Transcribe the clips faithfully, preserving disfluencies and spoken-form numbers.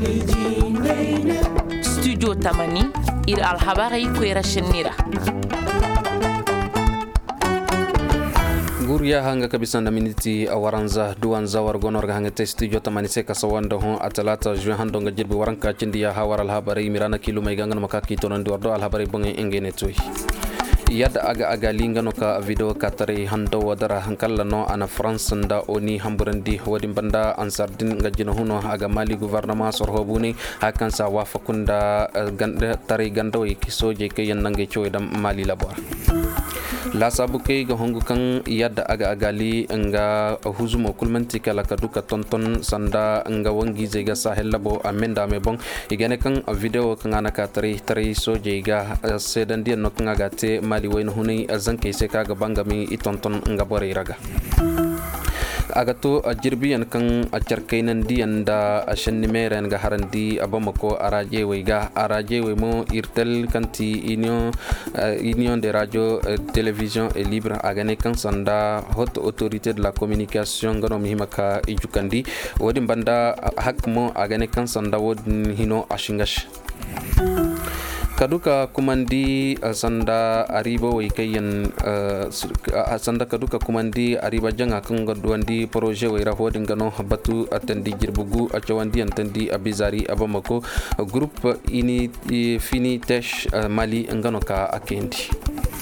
Studio Tamani ir alhabari kwera shenira. Gurya hanga kabisa na miniti awaranza duanza wargonorga hanga te studio Tamani seka sawanda hon atalata juin handonga jirbi waranka cindiya hawar alhabari mirana kilu mai gangan makaki tonan duardo alhabari bonge engene tui. Yadda aga aga linga no ka video katari hando wadara hankala no ana France nda oni hamburandi wadin banda ansardin ngajino huno aga mali gouvernement sorhobuni hakan sa wafakunda ganda tari gando ikisoje ke yanange choydam mali labor la sabuke ga hongu kan yadda aga agali nga huzumo kulmanti kala kaduka tonton sanda nga wangi zega sahel labo amenda me bon igane kan video kan ana katari tari soje ga sedan dia no kan aga te mali wayno huni azanke se kaga bangami itonton nga bore raga agato jirbiyan kan acarkainan diyan da ashanni meren ga harandi abamako araje wega araje we mo irtel kanti union uh, union de radio uh, télévision et libre agane kan sanda haute autorité de la communication gano mihimaka ijukandi wodi banda hakmo agane kan sanda wodin hino ashingash kaduka kumandi uh, sanda ariba way kayen uh, sanda kaduka kumandi ariba janga kan godwandi projet way rahodin gano batu atandi jirbugu achawandi antandi abizari abamako uh, groupe ini uh, fini tesh uh, mali ngano ka akendi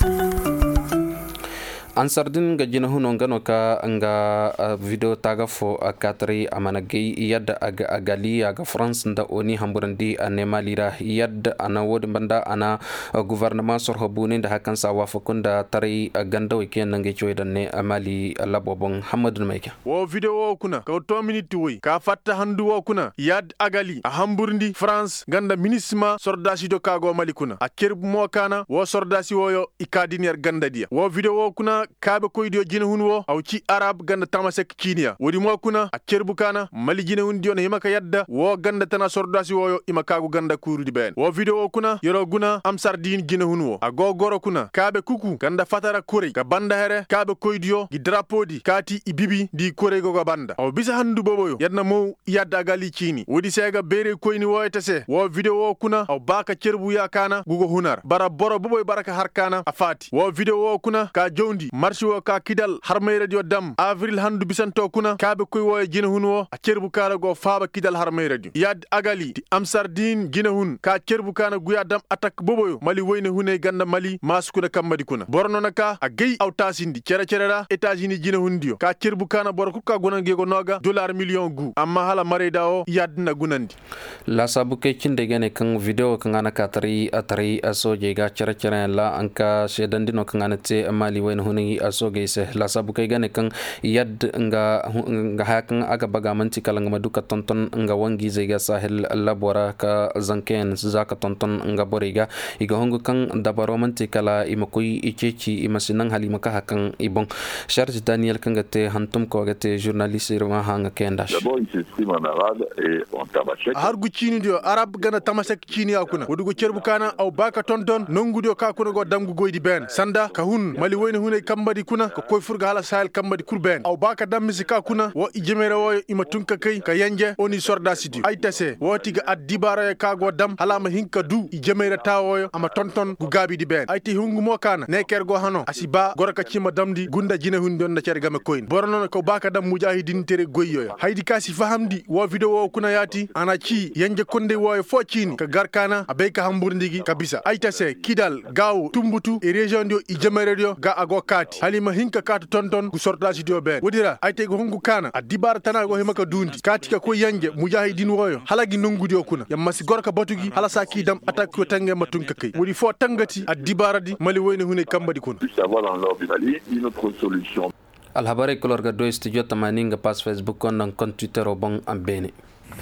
ansardin ga jina huno ngano ka nga uh, video taga fo uh, katri amana gay yad aga agali aga France nda oni hamburandi ane malira yad ana wod banda ana uh, gouvernement sorhobuni nda hakan sa wafakunda tari uh, ganda weken nange choydan ne amali uh, labobon hamadun mayka wo video kuna ka to minute wi ka fatta handu wo kuna yad agali a hamburandi France ganda minisma sordasi do kago mali kuna a kerb mo kana wo sordasi woyo ikadinier ganda dia wo video wo kuna kabe koydio jina hunwo aw ci arab ganda tamasek kinia wodi mo kuna a cerbu kana mali jina hun diona himaka yadda wo ganda tana sordasi woyo imaka gu ganda kurudi ben wo video kuna yoro guna am sardin jina hunwo a gogoro kuna kabe kuku ganda fatara kore ka banda here kabe koydio gi drapodi kati ibibi di kore go banda aw bisa handu boboyo yadna mo yadda gali kini wodi sega bere koyni wo tese wo video wo kuna aw baka cerbu ya kana gugo hunar bara boro boboy baraka harkana afati wo video wo kuna ka jondi marshi wo ka kidal harmay radio dam avril handu bisanto kuna kabe koy wo jina hunwo a cerbu kala go faaba kidal harmay radio yad agali di amsardin jina hun ka cerbu kana guya dam attack boboyo mali woyne hune ganda mali maskuda kamadi kuna borno naka a gey awtasindi cere cerera etats-unis jina hundio ka cerbu kana bor ku ka gonange go noga dollar million gu amma hala mareda o yadna gunandi la sabuke cinde gene kan video kan ana katari atari asoje ga cere cere la anka sedandino kan ana te mali woyne hune asoge se la sabuke gane kan yad nga nga hakan aga baga manti kala nga duka tonton nga wangi zega sahel labora ka zanken zaka tonton nga boriga iga hongu kan dabaro manti kala imakoi icheci imasinan halima ka hakan ibon Charles Daniel kan gate hantum ko gate journaliste roma hanga kendash d'abord il s'exprime en arabe et en tamashek har gu chini dio arab gana tamashek chini akuna wudugo cerbu kana aw baka tonton nongu dio ka kuna go damgu goydi ben sanda ka hun mali woyne hune kambadi kuna ko koy furga hala sahel kambadi kurben aw baka dammisi ka kuna wo ijemere wo ima tunka kay ka yanje oni sorda sidi ay tase woti ga adibara ka go dam hala ma hinka du ijemere tawo ama tonton gu gabi di ben ay ti hungu mo kana neker go hano asiba goraka cima damdi gunda jine hun don na cerga me koyin borno ko baka dam mujahidin tere goyyo haydi kasi fahamdi wo video wo kuna yati ana ci yanje konde wo fo cini ka garkana abeka hamburdigi kabisa ay tase kidal gaw tumbutu e region dio ijemere dio ga ago kati halima hinka katu tonton gu sorda sidio ben wodira ay te go hongu kana a dibara tana go himaka dundi kati ka ko yanje mujahidin woyo halagi nongudi o kuna yamma si gorka batugi hala saki dam attaque ko tange matunka kay wodi fo tangati a dibara di mali woyne hune kambadi kuna savoir dans l'ordre du Mali une autre solution alhabari kolorga do studio Tamani nga pass Facebook kon nan kon Twitter o bon ambene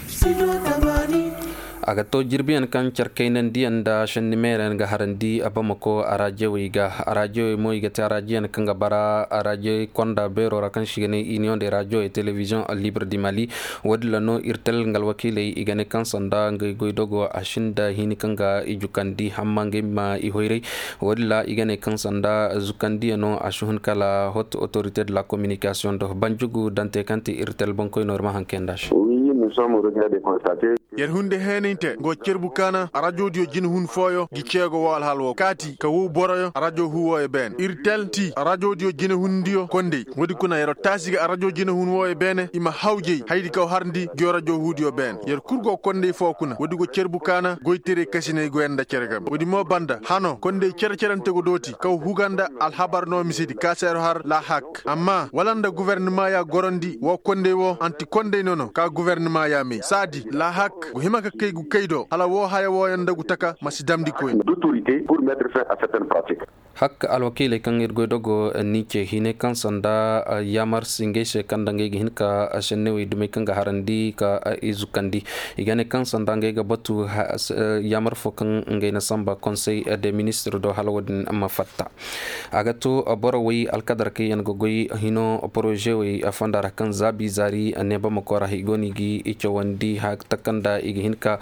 aga to jirbiyan kan charkainan diyan da shanni meren ga harandi abamako arajewi ga arajewi mo iga tarajiyan kan ga bara araje konda bero rakan shigane union de radio et télévision libre du Mali wadla no irtel ngal wakile igane kan sanda ngai goidogo ashinda hini kan ga ijukandi hammange ma ihoire wadla igane kan sanda zukandi no ashun kala haute autorité de la communication do banjugu dante kanti irtel bonko norma hankendash oui nous sommes au regret de constater yer hunde heninte go cerbu kana radio dio jin hun foyo gi cego wal halwo kati ka wu boroyo radio huwo e ben irtel ti radio dio jin hun dio konde wodi kuna yero tasiga radio jin hun wo e bene ima hawje haydi kaw harndi go radio hudio ben yer kurgo konde fo kuna wodi go cerbu kana goytere kasine go enda cergam wodi mo banda hano konde cer cerante go doti kaw huganda al habar no misidi kasero har la hak amma walanda gouvernement ya gorondi wo konde wo anti konde nono ka gouvernement ya mi sadi la hak go himaka kaygu kaydo ala wo haya wo yanda gutaka masidamdi ko d'autorité pour mettre fin à certaines pratiques. hak alwakile kan irgo dogo niche hine kan sanda yamar singeshe kandange hinka shennewi dume kanga harandi ka izukandi igane kan sanda ngega batu yamar fokan ngena samba conseil des ministres do halwadin amma fatta agato borowi alkadar ke yan gogoy hino projet wi afandara kan zabi zari neba makora higoni gi ichawandi hak takanda igi hinka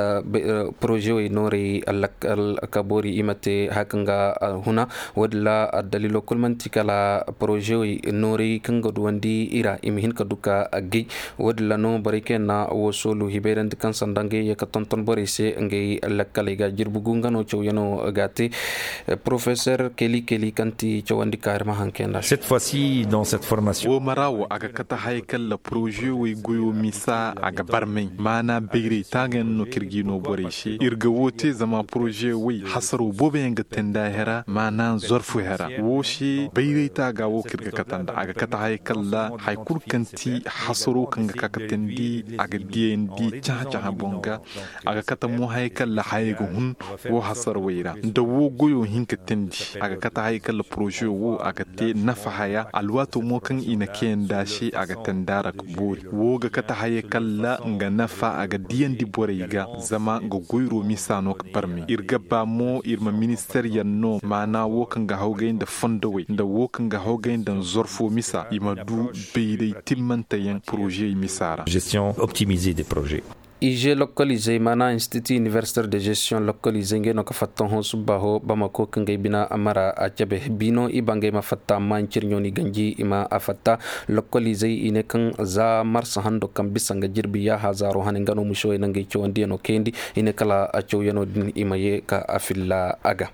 projet wi nori al kabori imate hakanga huna wadla dalilo kulmanti kala projet wi nori kanga duwandi ira imi hinka duka agi wadla no barike na wosolu hiberand kan sandange yakatonton borise ngai lakaliga jirbugunga no chowyano gati professeur Kelly Kelly kanti chawandi karma hankenda cette fois-ci dans cette formation o marawo aga kata haykal la projet wi goyo misa aga barmay mana bigri tagen no kirgino borishe irga wote zama projet wi hasaru bobe nga tenda hera mana zorfu hera woshi bigri taga wo kirga katanda aga kata haykal la haykur kanti hasaru kanga kakatendi aga diendi chacha bonga aga kata mo haykal la haygo hun wo hasar wira da wo goyo hinka tendi aga kata haykal projet wo aga te nafahaya alwato mo kan ina kenda shi aga tandara kuburi wo ga kata haykal la nga nafa aga diendi boriga zama ga goyro misano ka barmi irga ba mo irma minister yanno mana wo kan ga hawgain da fondowe da wo kan ga hawgain da zorfo misa imadu beide timmanta yan projet misara gestion optimisée des projets. I G localisé mana Institut Universitaire de Gestion localisé ngeno ka fatton ho subaho Bamako kangay bina amara achabe bino ibange mafatta manchirnyoni ganji ima afatta localisé ine kan za marsa hando kan bisanga jirbi ya hazaro hanengano musho nange chowandi no kendi ine kala achowyano din imaye ka afilla aga.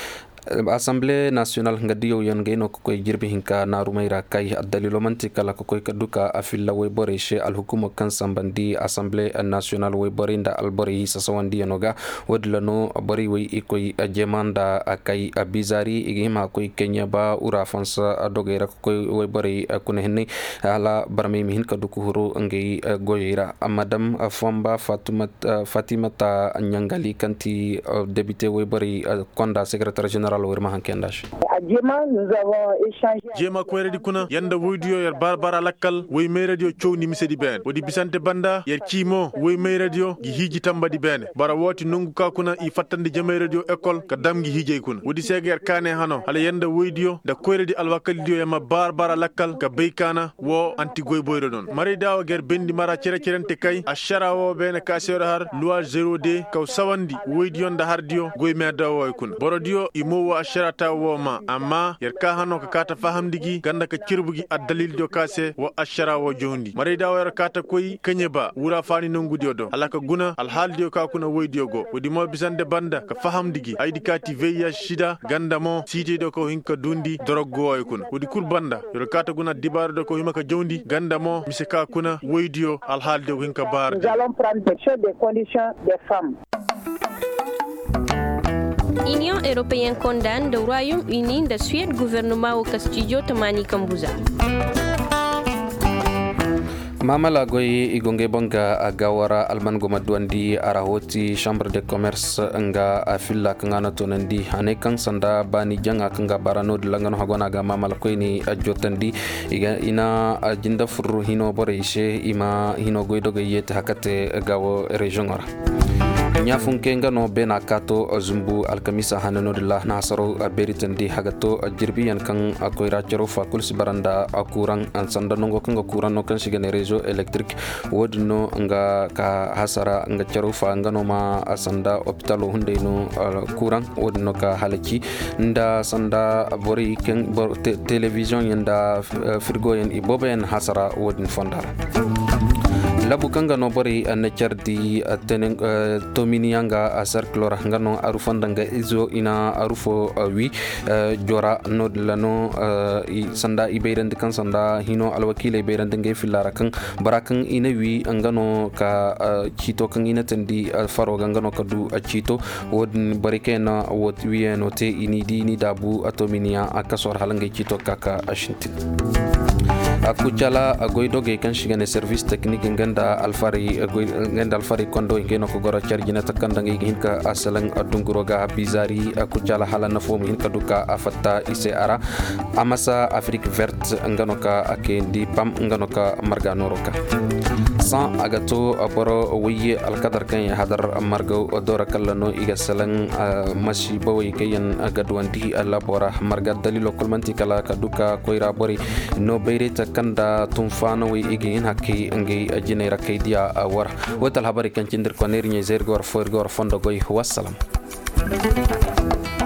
Assemblée nationale ngadiyo yon ngeno koy jirbi hinka na rumayra kay dalilo mantika la koy kaduka afilla way boreshe al hukuma kan sambandi Assemblée nationale way borinda al bori sasawandi yonoga wadlano bori way ikoy jemanda akay bizari igima koy Kenya ba ura fansa dogera koy way bori kunehni ala barmi min kaduku huru ngey goyira madame Famba Fatimata Fatimata Nyangali kanti député way bori konda secrétaire général Djema, nous avons échangé. Djema ko redi kuna yanda video yer barbara lakkal way may radio chow ni misedi ben wodi bisante banda yer kimo way may radio gi hiji tambadi ben bara woti nungu ka kuna i fattande jema radio école ka damgi hijey kuna wodi seger kane hano ala yanda video da ko redi alwakal dio yama barbara lakkal ka beykana wo anti goy boyro don mari dawo ger bendi mara cere cerente kay ashara wo ben ka sero har loi zéro deux ka sawandi way dio nda hardio goy me dawo kuna borodio imo wa asharata wo ma amma yerka hano ka kata fahamdigi ganda ka cirbugi addalil do kase wa ashara wo jondi mari dawo yer kata koy kenyeba wura fani nongudi odo alaka guna al haldio ka kuna woydio go wodi mo bisande banda ka fahamdigi aydi kati veya shida ganda mo siti do ko hinka dundi doroggo ay kuna wodi kur banda yer kata guna dibar do ko himaka jondi ganda mo miseka kuna woydio al haldio hinka bar. Nous allons prendre des conditions des femmes. Union européenne condamne le Royaume-Uni de Suède gouvernement au Castillo Tamani Kambuza. Mamala goyi igonge bonga agawara alman goma duandi arahoti chambre de commerce nga afilla kangana tonandi ane kang sanda bani janga kanga barano dilangano hagona ga mamala koyni ajotandi iga ina jinda furu hino boreishe ima hino goido gayete hakate gawo regionora nyafunkenga no bena kato zumbu alkamisa hanano dilla nasaro beritandi hagato jirbiyan kan akoira chero fakul sibaranda akurang ansanda nongo kanga kuran no kan sigane réseau électrique wodno nga ka hasara nga chero fa ngano ma asanda hôpital hunde no kurang wodno ka halaki nda sanda bori ken télévision yanda frigo yen iboben hasara wodin fondara labu kanga no bori an chardi tenen tominianga a cerclora ngano arufandanga izo ina arufo wi jora no lano sanda ibeirande kan sanda hino alwakile ibeirande nge filara kan barakan ina wi ngano ka chito kan ina tendi faro ngano kadu chito wodin barikena wod wi no te ini di ni dabu atominia akasor halange chito kaka ashintin akuchala agoidoge kan shigane service technique nganda alfari nganda alfari kondo ngeno ko goro charjina takanda ngi hinka asalang adunguroga bizari akuchala halana fom hinka duka afatta ise ara amasa afrique verte ngano ka akendi pam ngano ka marganoroka san agato aboro wiye alqadar kan hadar margo odora kallano iga salang mashi bawi kayan agadwandi alabora marga dalilo kulmanti kala kaduka koira bori no beireta kanda tumfano wi igin hakki ngi ajinera kaydia war watal habari kan cindir ko nernya zergor forgor fondo goy wassalam